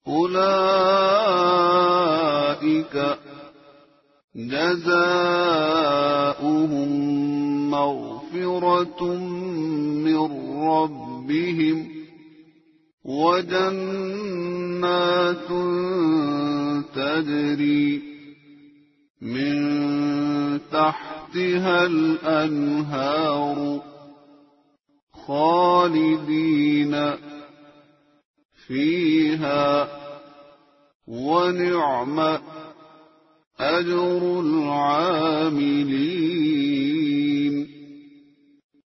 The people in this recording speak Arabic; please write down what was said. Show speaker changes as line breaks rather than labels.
أولئك جزاؤهم مغفرة من ربهم وجنات تجري من تحتها الأنهار خالدين فيها ونعم أجر العاملين.